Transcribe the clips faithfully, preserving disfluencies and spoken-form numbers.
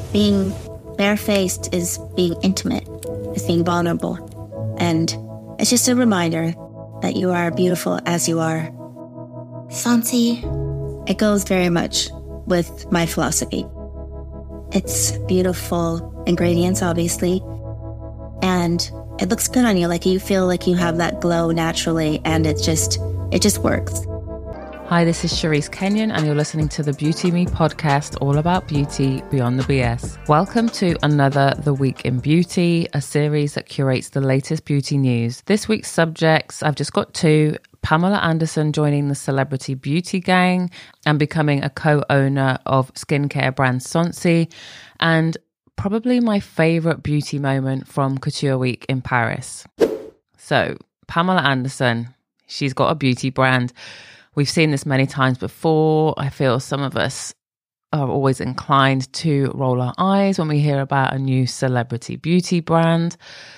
being barefaced is being intimate, is being vulnerable. And it's just a reminder that you are beautiful as you are. Sansi, it goes very much with my philosophy. It's beautiful ingredients, obviously, and it looks good on you. Like you feel like you have that glow naturally, and it just, it just works. Hi, this is Cherise Kenyon, and you're listening to the Beauty Me podcast, all about beauty beyond the B S. Welcome to another The Week in Beauty, a series that curates the latest beauty news. This week's subjects, I've just got two. Pamela Anderson joining the celebrity beauty gang and becoming a co-owner of skincare brand Sonsi, and probably my favorite beauty moment from Couture Week in Paris. So, Pamela Anderson, she's got a beauty brand. We've seen this many times before. I feel some of us are always inclined to roll our eyes when we hear about a new celebrity beauty brand.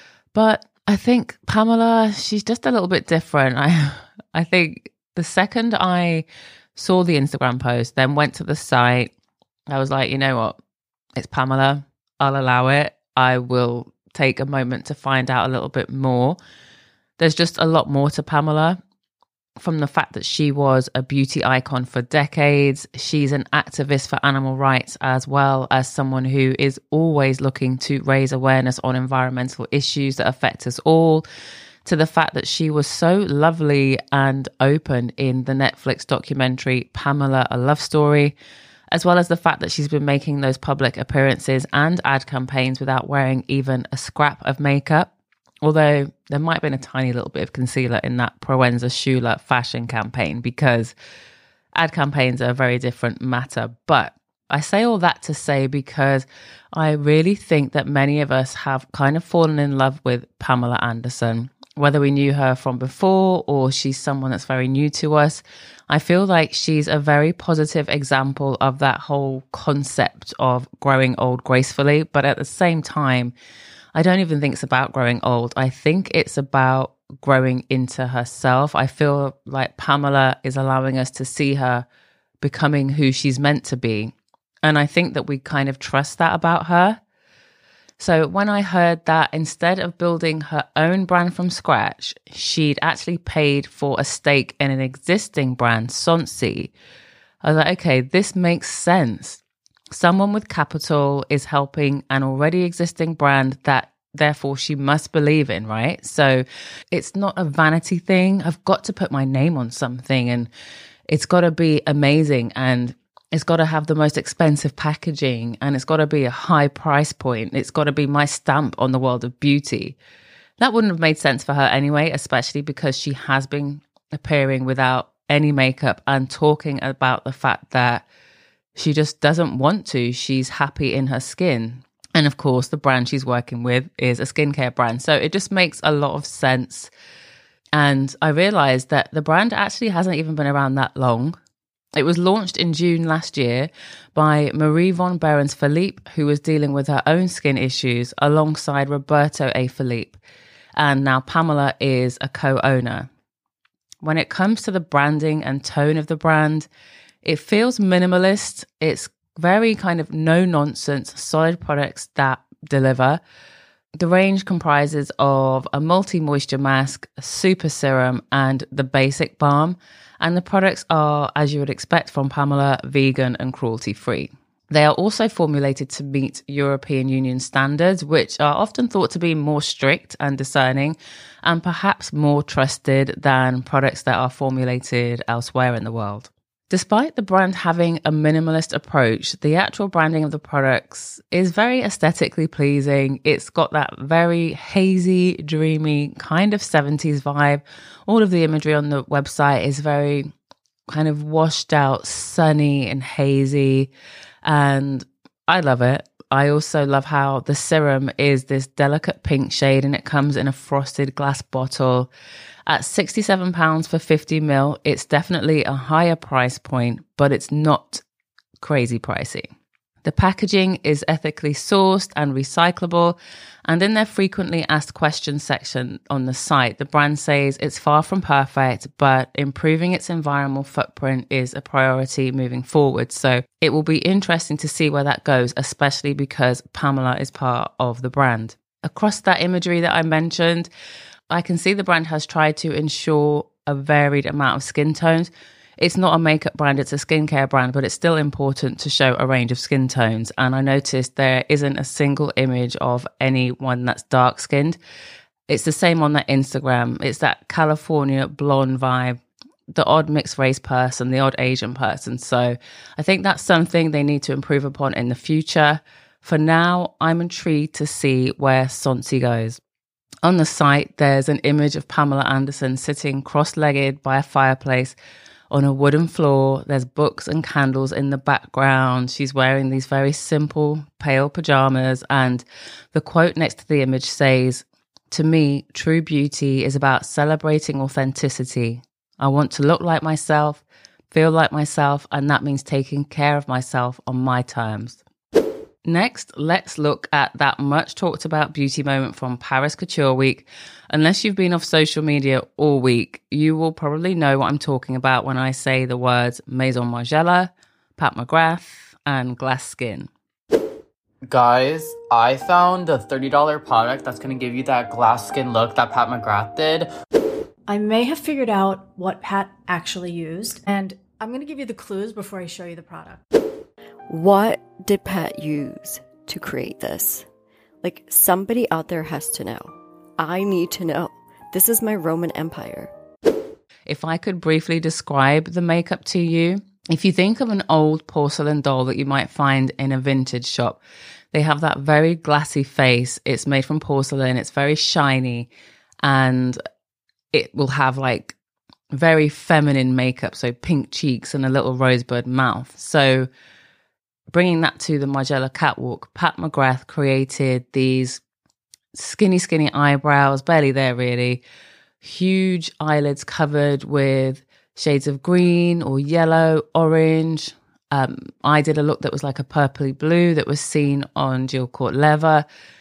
But I think Pamela, she's just a little bit different. I I think the second I saw the Instagram post, then went to the site, I was like, you know what? It's Pamela. I'll allow it. I will take a moment to find out a little bit more. There's just a lot more to Pamela. From the fact that she was a beauty icon for decades, she's an activist for animal rights, as well as someone who is always looking to raise awareness on environmental issues that affect us all, to the fact that she was so lovely and open in the Netflix documentary Pamela, A Love Story, as well as the fact that she's been making those public appearances and ad campaigns without wearing even a scrap of makeup. Although there might have been a tiny little bit of concealer in that Proenza Schouler fashion campaign, because ad campaigns are a very different matter. But I say all that to say because I really think that many of us have kind of fallen in love with Pamela Anderson, whether we knew her from before or she's someone that's very new to us. I feel like she's a very positive example of that whole concept of growing old gracefully. But at the same time, I don't even think it's about growing old. I think it's about growing into herself. I feel like Pamela is allowing us to see her becoming who she's meant to be. And I think that we kind of trust that about her. So when I heard that instead of building her own brand from scratch, she'd actually paid for a stake in an existing brand, Sonsi, I was like, okay, this makes sense. Someone with capital is helping an already existing brand that therefore she must believe in, right? So it's not a vanity thing. I've got to put my name on something, and it's got to be amazing, and it's got to have the most expensive packaging, and it's got to be a high price point. It's got to be my stamp on the world of beauty. That wouldn't have made sense for her anyway, especially because she has been appearing without any makeup and talking about the fact that she just doesn't want to. She's happy in her skin. And of course, the brand she's working with is a skincare brand. So it just makes a lot of sense. And I realized that the brand actually hasn't even been around that long. It was launched in June last year by Marie von Behrens Philippe, who was dealing with her own skin issues alongside Roberto A. Philippe. And now Pamela is a co-owner. When it comes to the branding and tone of the brand, it feels minimalist. It's very kind of no-nonsense, solid products that deliver. The range comprises of a multi-moisture mask, a super serum, and the basic balm. And the products are, as you would expect from Pamela, vegan and cruelty-free. They are also formulated to meet European Union standards, which are often thought to be more strict and discerning, and perhaps more trusted than products that are formulated elsewhere in the world. Despite the brand having a minimalist approach, the actual branding of the products is very aesthetically pleasing. It's got that very hazy, dreamy kind of seventies vibe. All of the imagery on the website is very kind of washed out, sunny and hazy. And I love it. I also love how the serum is this delicate pink shade, and it comes in a frosted glass bottle. At sixty-seven pounds for fifty mil, it's definitely a higher price point, but it's not crazy pricey. The packaging is ethically sourced and recyclable. And in their frequently asked questions section on the site, the brand says it's far from perfect, but improving its environmental footprint is a priority moving forward. So it will be interesting to see where that goes, especially because Pamela is part of the brand. Across that imagery that I mentioned, I can see the brand has tried to ensure a varied amount of skin tones. It's not a makeup brand, it's a skincare brand, but it's still important to show a range of skin tones. And I noticed there isn't a single image of anyone that's dark skinned. It's the same on their Instagram. It's that California blonde vibe, the odd mixed race person, the odd Asian person. So I think that's something they need to improve upon in the future. For now, I'm intrigued to see where Sonsi goes. On the site, there's an image of Pamela Anderson sitting cross-legged by a fireplace on a wooden floor. There's books and candles in the background. She's wearing these very simple, pale pajamas. And the quote next to the image says, "To me, true beauty is about celebrating authenticity. I want to look like myself, feel like myself, and that means taking care of myself on my terms." Next, let's look at that much talked about beauty moment from Paris Couture Week. Unless you've been off social media all week, you will probably know what I'm talking about when I say the words Maison Margiela, Pat McGrath, and Glass Skin. Guys, I found a thirty dollars product that's going to give you that glass skin look that Pat McGrath did. I may have figured out what Pat actually used, and I'm going to give you the clues before I show you the product. What did Pat use to create this? Like, somebody out there has to know. I need to know. This is my Roman Empire. If I could briefly describe the makeup to you, if you think of an old porcelain doll that you might find in a vintage shop, they have that very glassy face. It's made from porcelain. It's very shiny, and it will have like very feminine makeup, so pink cheeks and a little rosebud mouth. So bringing that to the Margiela catwalk, Pat McGrath created these skinny, skinny eyebrows, barely there really, huge eyelids covered with shades of green or yellow, orange. Um, I did a look that was like a purpley blue that was seen on Jill Court Leather.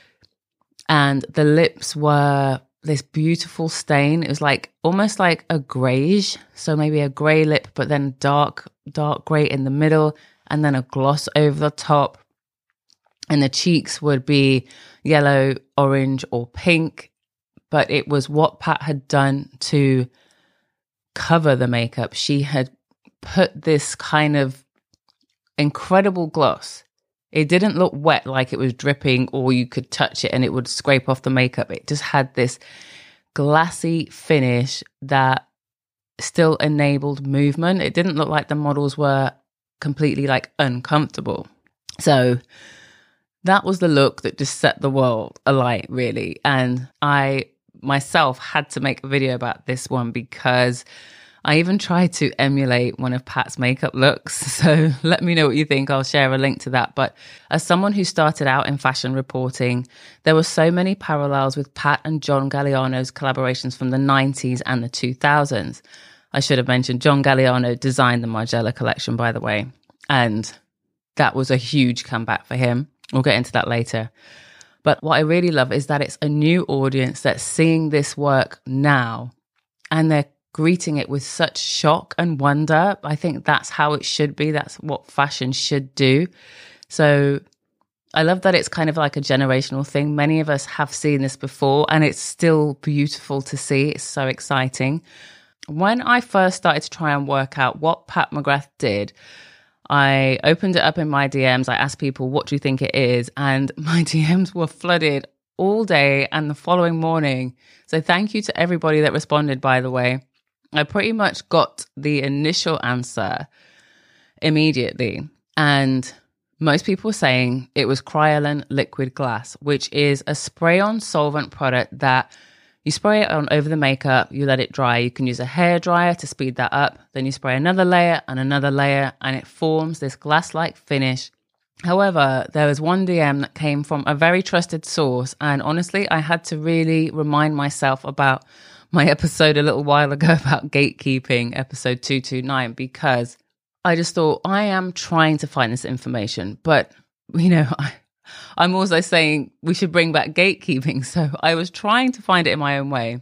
And the lips were this beautiful stain. It was like almost like a greyish, so maybe a grey lip, but then dark, dark grey in the middle, and then a gloss over the top. And the cheeks would be yellow, orange, or pink. But it was what Pat had done to cover the makeup. She had put this kind of incredible gloss. It didn't look wet like it was dripping or you could touch it and it would scrape off the makeup. It just had this glassy finish that still enabled movement. It didn't look like the models were completely like uncomfortable. So that was the look that just set the world alight, really. And I myself had to make a video about this one because I even tried to emulate one of Pat's makeup looks. So let me know what you think. I'll share a link to that. But as someone who started out in fashion reporting, there were so many parallels with Pat and John Galliano's collaborations from the nineties and the two thousands. I should have mentioned John Galliano designed the Margiela collection, by the way. And that was a huge comeback for him. We'll get into that later. But what I really love is that it's a new audience that's seeing this work now, and they're greeting it with such shock and wonder. I think that's how it should be. That's what fashion should do. So I love that it's kind of like a generational thing. Many of us have seen this before, and it's still beautiful to see. It's so exciting. When I first started to try and work out what Pat McGrath did, I opened it up in my D Ms. I asked people, what do you think it is? And my D Ms were flooded all day and the following morning. So thank you to everybody that responded, by the way. I pretty much got the initial answer immediately. And most people were saying it was Kryolan Liquid Glass, which is a spray-on solvent product that you spray it on over the makeup, you let it dry. You can use a hairdryer to speed that up. Then you spray another layer and another layer, and it forms this glass-like finish. However, there was one D M that came from a very trusted source, and honestly, I had to really remind myself about my episode a little while ago about gatekeeping, episode two two nine, because I just thought, I am trying to find this information, but you know, I, I'm also saying we should bring back gatekeeping. So I was trying to find it in my own way.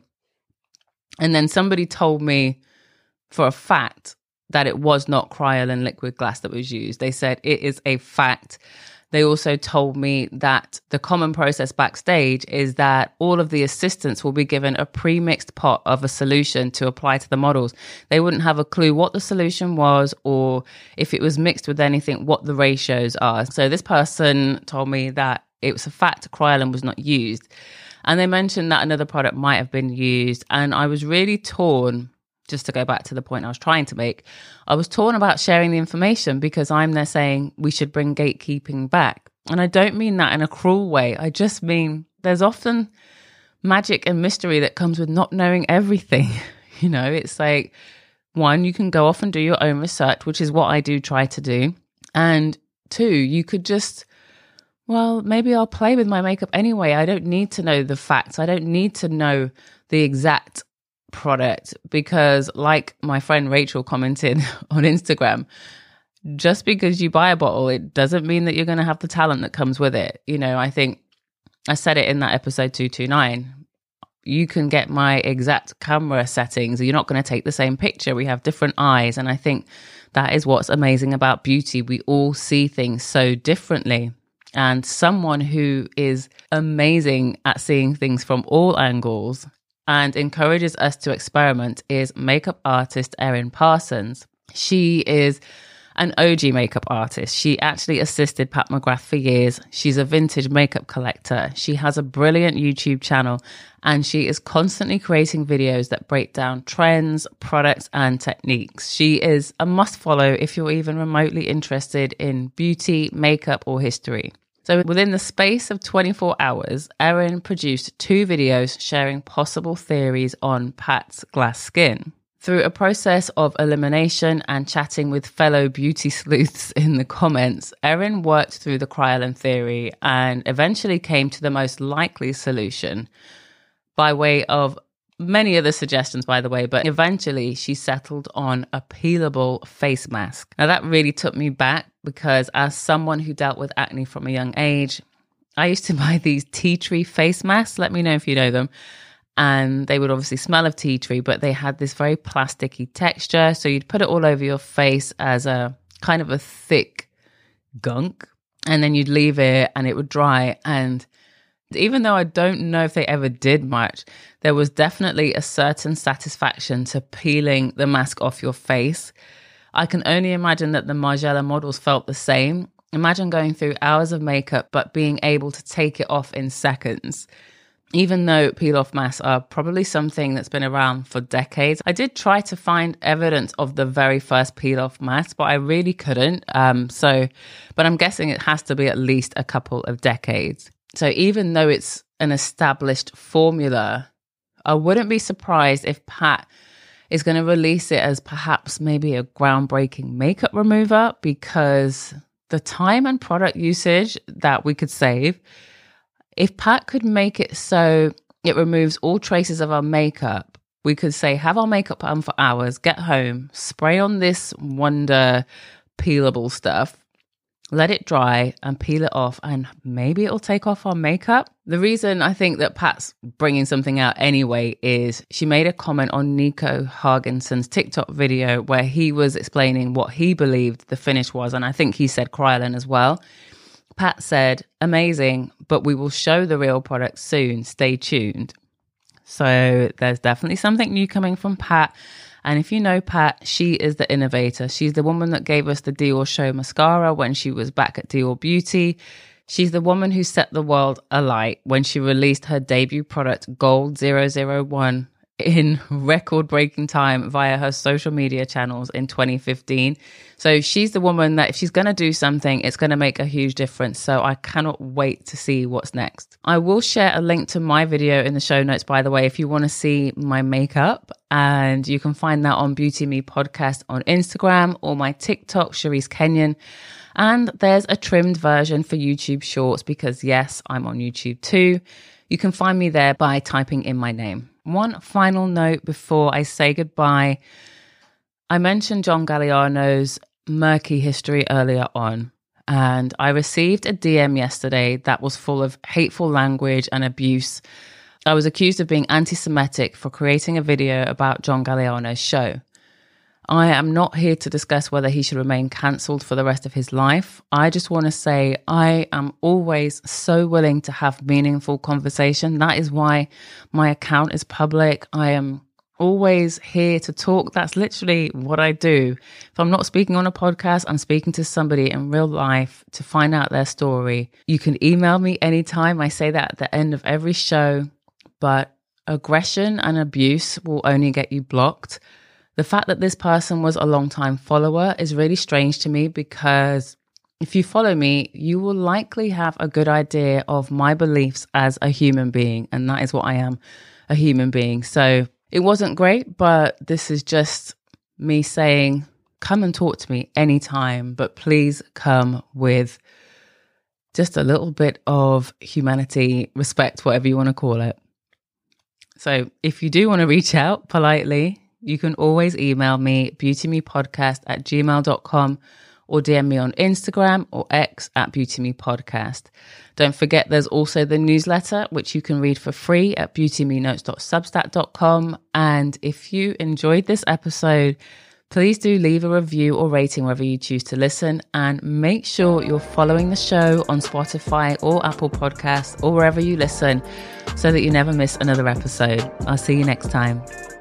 And then somebody told me for a fact that it was not Kryolan liquid glass that was used. They said it is a fact. They also told me that the common process backstage is that all of the assistants will be given a pre-mixed pot of a solution to apply to the models. They wouldn't have a clue what the solution was or if it was mixed with anything, what the ratios are. So this person told me that it was a fact Kryolan was not used. And they mentioned that another product might have been used. And I was really torn, just to go back to the point I was trying to make, I was torn about sharing the information because I'm there saying we should bring gatekeeping back. And I don't mean that in a cruel way. I just mean there's often magic and mystery that comes with not knowing everything. You know, it's like, one, you can go off and do your own research, which is what I do try to do. And two, you could just, well, maybe I'll play with my makeup anyway. I don't need to know the facts. I don't need to know the exact product because, like my friend Rachel commented on Instagram, just because you buy a bottle, it doesn't mean that you're going to have the talent that comes with it. You know, I think I said it in that episode two twenty-nine. You can get my exact camera settings. You're not going to take the same picture. We have different eyes. And I think that is what's amazing about beauty. We all see things so differently. And someone who is amazing at seeing things from all angles and encourages us to experiment is makeup artist Erin Parsons. She is an O G makeup artist. She actually assisted Pat McGrath for years. She's a vintage makeup collector. She has a brilliant YouTube channel and she is constantly creating videos that break down trends, products, and techniques. She is a must follow if you're even remotely interested in beauty, makeup, or history. So within the space of twenty-four hours, Erin produced two videos sharing possible theories on Pat's glass skin. Through a process of elimination and chatting with fellow beauty sleuths in the comments, Erin worked through the Kryolan theory and eventually came to the most likely solution by way of many other suggestions, by the way, but eventually she settled on a peelable face mask. Now that really took me back because as someone who dealt with acne from a young age, I used to buy these tea tree face masks. Let me know if you know them. And they would obviously smell of tea tree, but they had this very plasticky texture. So you'd put it all over your face as a kind of a thick gunk, and then you'd leave it and it would dry. And even though I don't know if they ever did much, there was definitely a certain satisfaction to peeling the mask off your face. I can only imagine that the Margiela models felt the same. Imagine going through hours of makeup, but being able to take it off in seconds. Even though peel-off masks are probably something that's been around for decades, I did try to find evidence of the very first peel-off mask, but I really couldn't. Um, so, but I'm guessing it has to be at least a couple of decades. So even though it's an established formula, I wouldn't be surprised if Pat is going to release it as perhaps maybe a groundbreaking makeup remover, because the time and product usage that we could save, if Pat could make it so it removes all traces of our makeup, we could say have our makeup on for hours, get home, spray on this wonder peelable stuff, let it dry and peel it off, and maybe it'll take off our makeup. The reason I think that Pat's bringing something out anyway is she made a comment on Nico Hargenson's TikTok video where he was explaining what he believed the finish was, and I think he said Kryolan as well. Pat said, amazing, but we will show the real product soon. Stay tuned. So there's definitely something new coming from Pat. And if you know Pat, she is the innovator. She's the woman that gave us the Dior Show mascara when she was back at Dior Beauty. She's the woman who set the world alight when she released her debut product, Gold zero zero one, in record-breaking time via her social media channels in twenty fifteen. So she's the woman that if she's going to do something, it's going to make a huge difference. So I cannot wait to see what's next. I will share a link to my video in the show notes, by the way, if you want to see my makeup. And you can find that on Beauty Me Podcast on Instagram or my TikTok, Cherise Kenyon. And there's a trimmed version for YouTube Shorts because, yes, I'm on YouTube too. You can find me there by typing in my name. One final note before I say goodbye. I mentioned John Galliano's murky history earlier on, And I received a D M yesterday that was full of hateful language and abuse. I was accused of being anti-Semitic for creating a video about John Galliano's show. I am not here to discuss whether he should remain cancelled for the rest of his life. I just want to say I am always so willing to have meaningful conversation. That is why my account is public. I am always here to talk. That's literally what I do. If I'm not speaking on a podcast, I'm speaking to somebody in real life to find out their story. You can email me anytime. I say that at the end of every show, but aggression and abuse will only get you blocked. The fact that this person was a long-time follower is really strange to me, because if you follow me, you will likely have a good idea of my beliefs as a human being. And that is what I am, a human being. So it wasn't great, but this is just me saying, come and talk to me anytime, but please come with just a little bit of humanity, respect, whatever you want to call it. So if you do want to reach out politely, you can always email me, beautymepodcast at gmail dot com, or D M me on Instagram or X at beautymepodcast. Don't forget, there's also the newsletter, which you can read for free at beautymenotes dot substack dot com. And if you enjoyed this episode, please do leave a review or rating wherever you choose to listen, and make sure you're following the show on Spotify or Apple Podcasts or wherever you listen so that you never miss another episode. I'll see you next time.